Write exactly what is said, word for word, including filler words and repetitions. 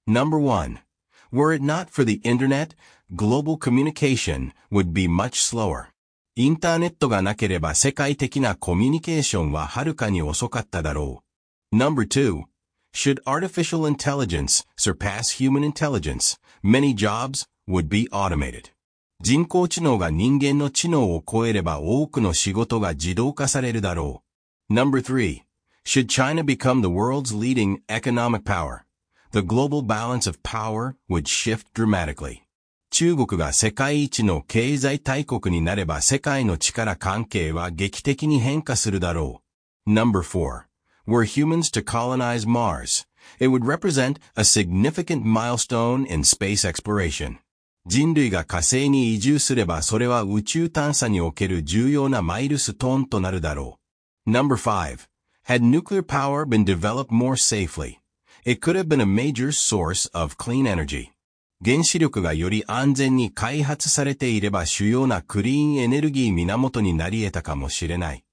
Number one. Were it not for the internet, global communication would be much slower. インターネットがなければ世界的なコミュニケーションははるかに遅かっただろう。Number two. Should artificial intelligence surpass human intelligence, many jobs would be automated. 人工知能が人間の知能を超えれば多くの仕事が自動化されるだろう。Number three. Should China become the world's leading economic power, the global balance of power would shift dramatically. 中国が世界一の経済大国になれば世界の力関係は劇的に変化するだろう。Number four. Were humans to colonize Mars, it would represent a significant milestone in space exploration. 人類が火星に移住すればそれは宇宙探査における重要なマイルストーンとなるだろう。Number five. Had nuclear power been developed more safely, it could have been a major source of clean energy. 原子力がより安全に開発されていれば主要なクリーンエネルギー源になり得たかもしれない。